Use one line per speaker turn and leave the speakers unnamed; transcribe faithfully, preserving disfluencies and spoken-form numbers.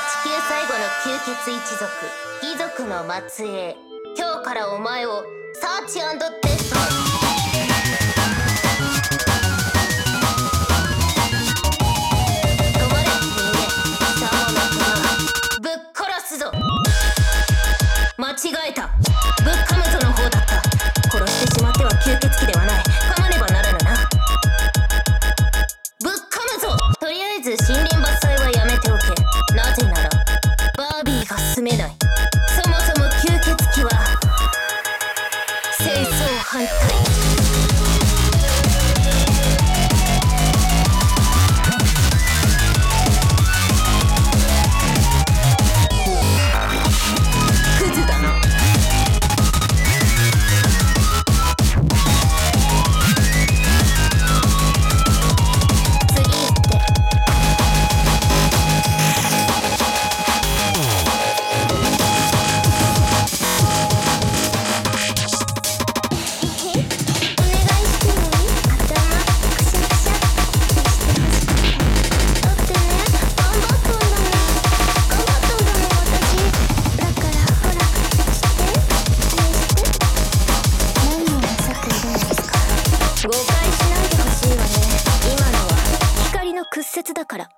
地球最後の吸血一族義族の末裔、今日からお前をサーチ&デストロイ。止まれ人間、貴様の粉ぶっ殺すぞ。間違えた、ぶっ噛むぞの方だった。殺してしまっては吸血鬼ではない、噛まねばならぬな。ぶっ噛むぞ。とりあえず森林伐採はやめておけ。なぜならバービーが住めない。そもそも吸血鬼は戦争反対。クズだな。誤解しないでほしいわね。今のは光の屈折だから。